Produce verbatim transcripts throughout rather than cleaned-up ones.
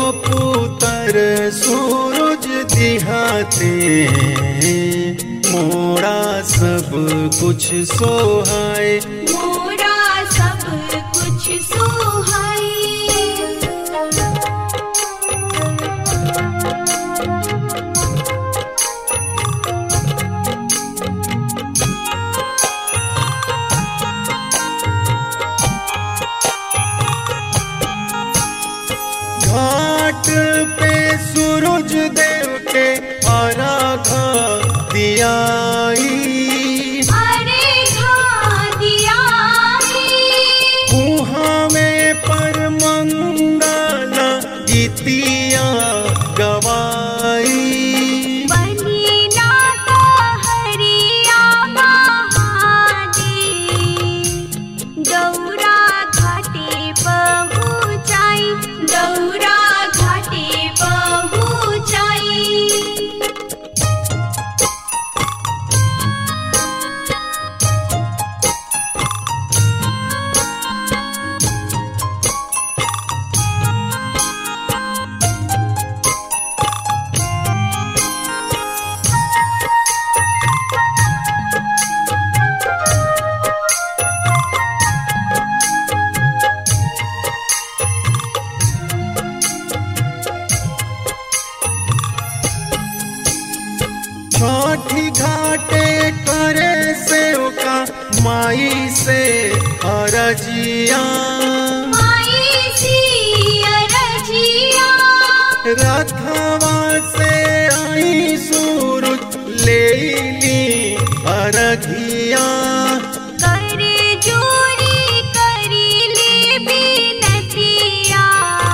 पुत्र सूरज दिहाते, मोरा सब कुछ सोहाय, मोरा सब कुछ सोहाय। घाट पे सूरज देव के आराधा दियाई, आराधा दियाई। कुहाँ में पर मंगल गीतिया गवाई, बनी नाता हरिया महादेव, गौरा घाटे पहुँचाई, गौरा घाटे पहुँचाई। छठी घाटे करे सेवका माई से अरजिया, माई सी अरजिया। रथवा से आई सूरज ले ली अरघिया, करे जोरी करी ले बिनतिया,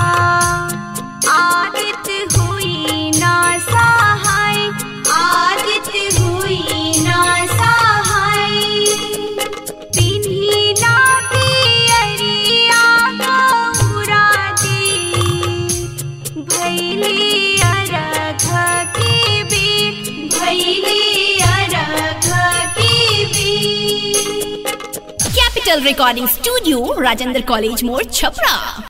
आदित हुई ना सहाय, आदित हुई ना सहाय। पिन्ही ना पियरिया गौरा दे, भैली अरघ की बेर, भैली अरघ की बेर। Capital recording studio, Rajendra college मोड़, छपरा।